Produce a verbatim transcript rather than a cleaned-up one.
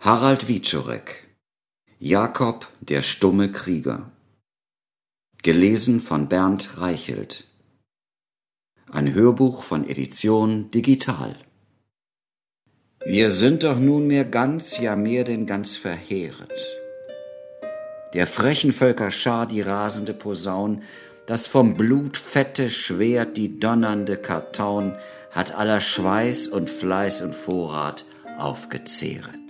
Harald Wieczorek, Jakob, der stumme Krieger. Gelesen von Bernd Reichelt. Ein Hörbuch von Edition Digital. Wir sind doch nunmehr ganz, ja mehr denn ganz verheeret. Der frechen Völker Schar die rasende Posaun, das vom Blut fette Schwert die donnernde Kartaun, hat aller Schweiß und Fleiß und Vorrat aufgezehret.